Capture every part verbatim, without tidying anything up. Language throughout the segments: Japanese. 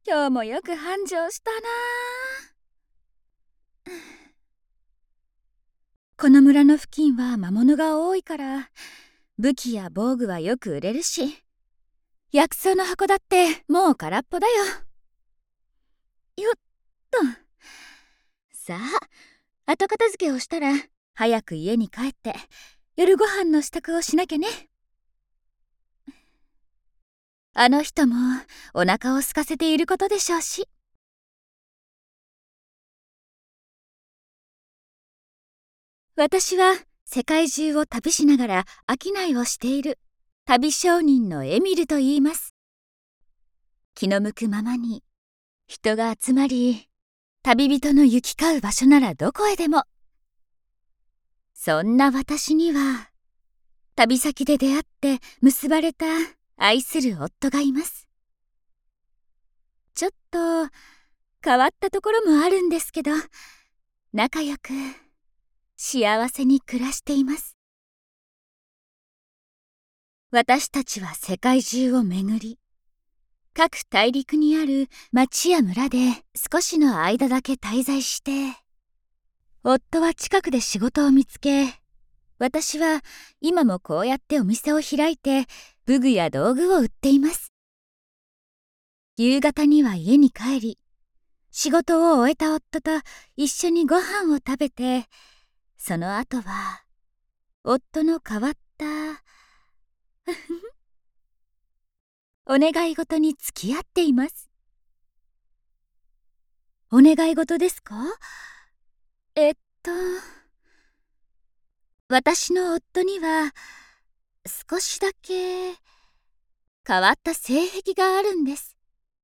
今日もよく繁盛したな。この村の付近は魔物が多いから武器や防具はよく売れるし、薬草の箱だってもう空っぽだよ。よっと。さあ、後片付けをしたら早く家に帰って夜ご飯の支度をしなきゃね。あの人もお腹を空かせていることでしょうし。私は世界中を旅しながら商いをしている旅商人のエミルと言います。気の向くままに人が集まり、旅人の行き交う場所ならどこへでも。そんな私には旅先で出会って結ばれた愛する夫がいます。ちょっと変わったところもあるんですけど、仲良く幸せに暮らしています。私たちは世界中を巡り、各大陸にある町や村で少しの間だけ滞在して、夫は近くで仕事を見つけ、私は今もこうやってお店を開いて武具や道具を売っています。夕方には家に帰り、仕事を終えた夫と一緒にご飯を食べて、その後は夫の変わったお願い事に付き合っています。お願い事ですか？えっと私の夫には少しだけ変わった性癖があるんです。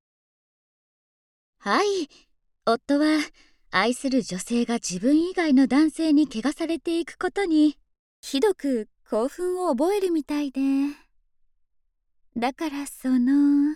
はい、夫は愛する女性が自分以外の男性に汚されていくことにひどく興奮を覚えるみたいで、だからその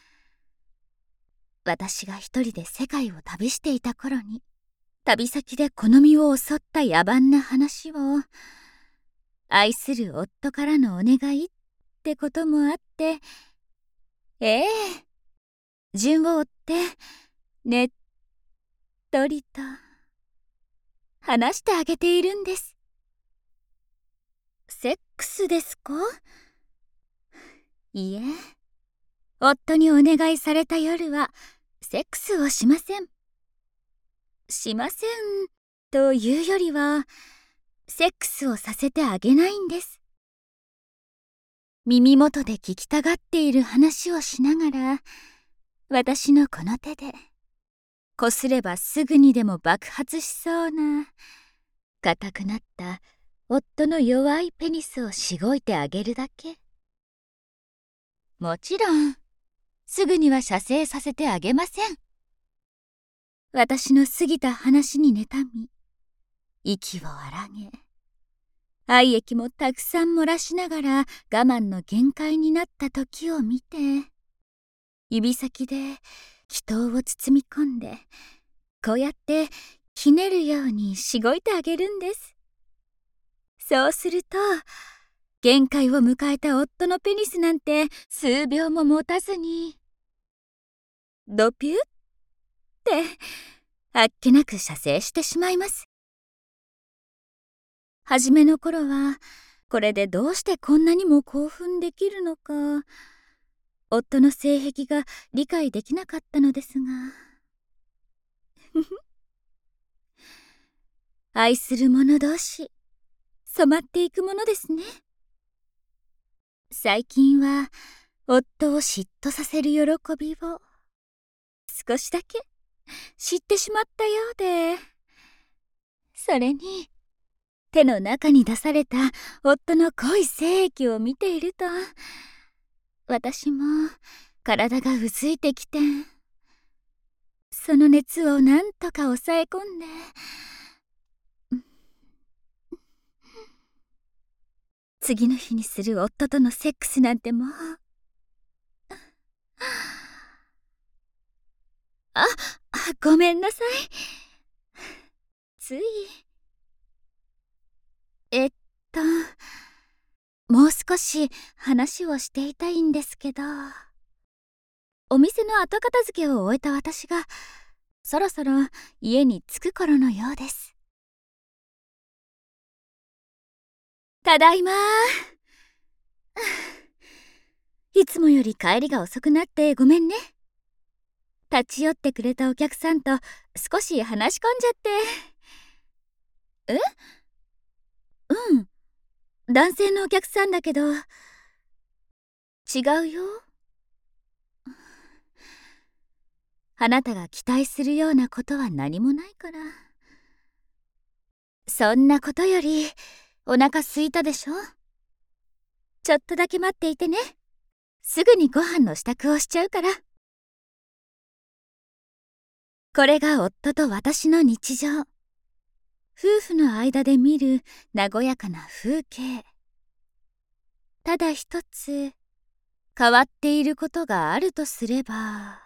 私が一人で世界を旅していた頃に、旅先で好みを襲った野蛮な話を愛する夫からのお願いってこともあって、ええ順を追ってねっとりと話してあげているんです。セックスですか？いえ、夫にお願いされた夜はセックスをしません。しませんというよりは、セックスをさせてあげないんです。耳元で聞きたがっている話をしながら、私のこの手でこすればすぐにでも爆発しそうな硬くなった夫の弱いペニスをしごいてあげるだけ。もちろんすぐには射精させてあげません。私の過ぎた話に妬み、息を荒げ、愛液もたくさん漏らしながら我慢の限界になった時を見て、指先で気筒を包み込んで、こうやってひねるようにしごいてあげるんです。そうすると、限界を迎えた夫のペニスなんて数秒も持たずに、ドピュッってあっけなく射精してしまいます。はじめの頃はこれでどうしてこんなにも興奮できるのか、夫の性癖が理解できなかったのですが愛する者同士染まっていくものですね。最近は夫を嫉妬させる喜びを少しだけ知ってしまったようで、それに手の中に出された夫の濃い精液を見ていると、私も体がうずいてきて、その熱をなんとか抑え込んで、次の日にする夫とのセックスなんてもうあ、ごめんなさい。ついえっともう少し話をしていたいんですけど。 お店の後片付けを終えた私がそろそろ家に着く頃のようです。ただいま。いつもより帰りが遅くなってごめんね。立ち寄ってくれたお客さんと少し話し込んじゃって。え？うん、男性のお客さんだけど。違うよ。あなたが期待するようなことは何もないから。そんなことよりお腹空いたでしょ？ちょっとだけ待っていてね。すぐにご飯の支度をしちゃうから。これが夫と私の日常。夫婦の間で見る和やかな風景。ただ一つ変わっていることがあるとすれば。